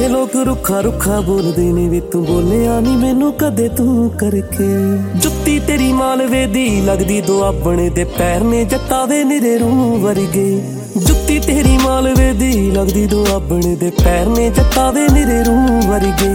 ਬੈਠੇ ਲੋਕ ਰੁੱਖਾ ਰੁੱਖਾ ਬੋਲਦੇ ਨੇ ਵੇ ਤੂੰ ਬੋਲਿਆ ਨੀ ਮੈਨੂੰ ਕਦੇ ਤੂੰ ਕਰਕੇ। ਜੁੱਤੀ ਤੇਰੀ ਮਾਲਵੇ ਦੀ ਲੱਗਦੀ ਦੁਆਬਣ ਦੇ ਪੈਰ ਨੇ ਜੱਟਾਂ ਦੇ ਨਿਰੇ ਰੂਹ ਵਰਗੇ। ਜੁੱਤੀ ਤੇਰੀ ਮਾਲਵੇ ਦੀ ਲੱਗਦੀ ਦੁਆਬਣ ਦੇ ਪੈਰ ਨੇ ਜੱਟਾਂ ਦੇ ਨਿਰੇ ਰੂਹ ਵਰਗੇ।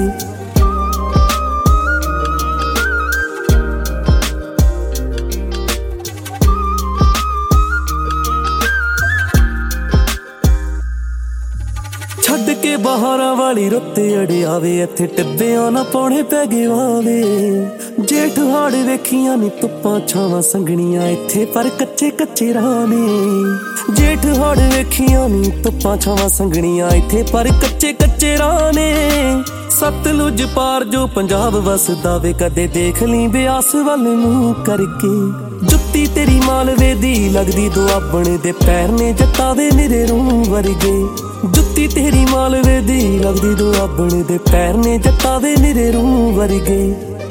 ਛੱਡ ਕੇ ਬਹਾਰਾਂ ਵਾਲੀ ਰੁੱਤ ਅੜਿਆਵੇ ਇੱਥੇ ਟਿੱਬਿਆਂ ਨਾ ਪੌਣੇ ਪੈ ਗਏ ਵਾਵੇ। ਜੇਠ ਹਾੜ ਵੇਖੀਆਂ ਨੀ ਧੁੱਪਾਂ ਛਾਵਾਂ ਸੰਘਣੀਆਂ ਇੱਥੇ ਪਰ ਕੱਚੇ ਕੱਚੇ ਰਾਹ ਨੇ। ਜੇਠ ਹਾੜ ਵੇਖੀਆਂ ਨੀ ਧੁੱਪਾਂ ਛਾਵਾਂ ਸੰਘਣੀਆਂ ਇੱਥੇ ਪਰ ਕੱਚੇ ਕੱਚੇ ਰਾਹ ਨੇ। ਸਤਲੁਜ ਪਾਰ ਜੋ ਪੰਜਾਬ ਵਸਦਾ ਵੇ ਕਦੇ ਦੇਖ ਲਈ ਬਿਆਸ ਵੱਲ ਮੂੰਹ ਕਰਕੇ। ਜੁੱਤੀ ਤੇਰੀ ਮਾਲਵੇ ਦੀ ਲੱਗਦੀ ਦੁਆਬਣ ਦੇ ਪੈਰ ਨੇ ਜੱਟਾਂ ਦੇ ਨਿਰੇ ਰੂਹ ਵਰਗੇ। ਜੁੱਤੀ ਤੇਰੀ ਮਾਲਵੇ ਦੀ ਲੱਗਦੀ ਦੁਆਬਣ ਦੇ ਪੈਰ ਨੇ ਜੱਟਾਂ ਦੇ ਨਿਰੇ ਰੂਹ ਵਰਗੇ।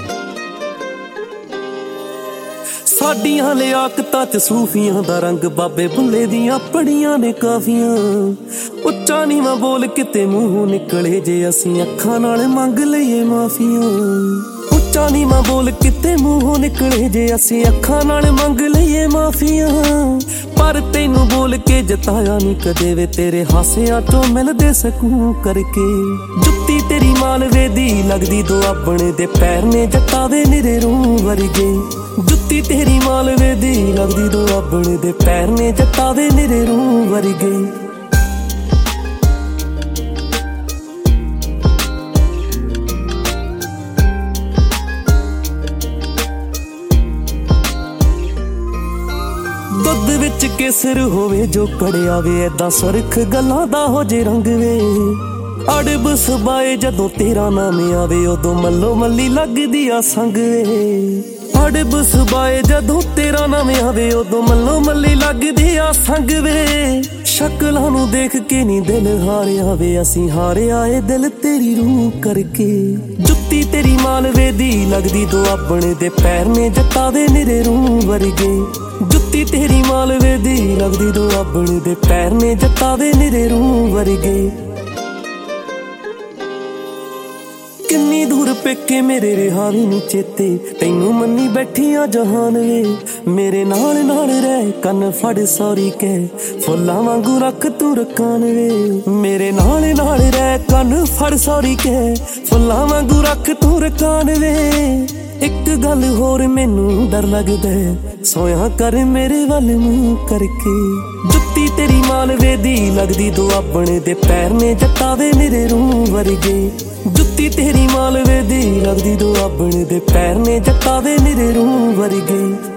ਸਾਡੀਆਂ ਲਿਆਕਤਾਂ ਚ ਸੂਫੀਆਂ ਦਾ ਰੰਗ ਬਾਬੇ ਬੁੱਲੇ ਦੀਆਂ ਪੜੀਆਂ ਨੇ ਕਾਫੀਆਂ। ਉੱਚਾ ਨੀਵਾਂ ਬੋਲ ਕਿਤੇ ਮੂੰਹੋਂ ਨਿਕਲੇ ਜੇ ਅਸੀਂ ਅੱਖਾਂ ਨਾਲ ਮੰਗ ਲਈਏ ਮਾਫੀਆਂ। ਉੱਚਾ ਨੀਵਾਂ ਬੋਲ ਕਿਤੇ ਮੂੰਹੋਂ ਨਿਕਲੇ ਜੇ ਅਸੀਂ ਅੱਖਾਂ ਨਾਲ ਮੰਗ ਲਈਏ ਮਾਫੀਆਂ। ਪਰ ਤੈਨੂੰ ਬੋਲ ਕੇ ਜਤਾਇਆ ਨੀ ਕਦੇ ਵੇ ਤੇਰੇ ਹਾਸਿਆਂ ਤੋਂ ਮਿਲਦੇ ਸਕੂਨ ਕਰਕੇ। ਜੁੱਤੀ ਤੇਰੀ ਮਾਲਵੇ ਦੀ ਲੱਗਦੀ ਦੁਆਬਣ ਦੇ ਪੈਰ ਨੇ ਜੱਟਾਂ ਦੇ ਨਿਰੇ ਰੂਹ ਵਰਗੇ। ਜੁੱਤੀ ਤੇਰੀ ਮਾਲਵੇ ਦੀ ਲੱਗਦੀ ਦੁਆਬਣ ਦੇ ਪੈਰ ਨੇ ਜੱਟਾਂ ਦੇ ਨਿਰੇ ਰੂਹ ਵਰਗੇ। ਦੁੱਧ ਵਿੱਚ ਕੇਸਰ ਹੋਵੇ ਜੋ ਕੜਿਆ ਵੇ ਏਦਾਂ ਸੁਰਖ ਗੱਲਾਂ ਦਾ ਹੋ ਜੇ ਰੰਗ ਵੇ। ਅੜਬ ਸਬਾਏ ਜਦੋਂ ਤੇਰਾ ਨਾਮ ਆਵੇ ਉਦੋਂ ਮੱਲੋ ਮੱਲੀ ਲੱਗਦੀ ਆ ਸੰਗ ਵੇ। ਅੜਬ ਸਬਾਏ ਜਦੋਂ ਤੇਰਾ ਨਾਮ ਆਵੇ ਉਦੋਂ ਮੱਲੋ ਮੱਲੀ ਲੱਗਦੀ ਆ ਸੰਗ ਵੇ। ਸ਼ਕਲਾਂ ਨੂੰ ਦੇਖ ਕੇ ਨੀ ਦਿਲ ਹਾਰਿਆ ਵੇ ਅਸੀਂ ਹਾਰਿਆ ਏ ਦਿਲ ਤੇਰੀ ਰੂਹ ਕਰਕੇ। ਜੁੱਤੀ ਤੇਰੀ ਮਾਲਵੇ ਦੀ ਲੱਗਦੀ ਦੁਆਬਣ ਦੇ ਪੈਰ ਨੇ ਜੱਟਾਂ ਦੇ ਨਿਰੇ ਰੂਹ ਵਰਗੇ। ਜੁੱਤੀ ਤੇਰੀ ਮਾਲਵੇ ਦੀ ਲੱਗਦੀ ਦੁਆਬਣ ਦੇ ਪੈਰ ਨੇ ਜੱਟਾਂ ਦੇ ਨਿਰੇ ਰੂਹ ਵਰਗੇ। ਕਿੰਨੀ ਦੂਰ ਪੇਕੇ ਮੇਰੇ ਰਿਹਾ ਵੀ ਨੀ ਚੇਤੇ ਤੈਨੂੰ ਮੰਨੀ ਬੈਠੀਆਂ ਜਹਾਨ ਵੇ। ਮੇਰੇ ਨਾਲ ਨਾਲ ਰਹਿ ਕੰਨ ਫੜ ਸੌਰੀ ਕਹਿ ਫੁੱਲਾਂ ਵਾਂਗੂ ਰੱਖ ਤੂੰ ਰਕਾਨ ਵੇ। ਮੇਰੇ ਨਾਲ ਨਾਲ ਰਹਿ ਕੰਨ ਫੜ ਸੌਰੀ ਕਹਿ ਫੁੱਲਾਂ ਵਾਂਗੂ ਰੱਖ ਤੂੰ ਰਕਾਨ ਵੇ। ਇੱਕ ਗੱਲ ਹੋਰ ਮੈਨੂੰ ਡਰ ਲੱਗਦਾ ਸੋਇਆ ਕਰ ਮੇਰੇ ਵੱਲ ਮੂੰਹ ਕਰਕੇ। ਜੁੱਤੀ ਤੇਰੀ ਮਾਲਵੇ ਦੀ ਲੱਗਦੀ ਦੁਆਬਣ ਦੇ ਪੈਰ ਨੇ ਜੱਟਾਂ ਦੇ ਨਿਰੇ ਰੂਹ ਵਰਗੇ। ਜੁੱਤੀ ਤੇਰੀ ਮਾਲਵੇ ਦੀ ਲੱਗਦੀ ਦੁਆਬਣ ਦੇ ਪੈਰ ਨੇ ਜੱਟਾਂ ਦੇ ਨਿਰੇ ਰੂਹ ਵਰਗੇ।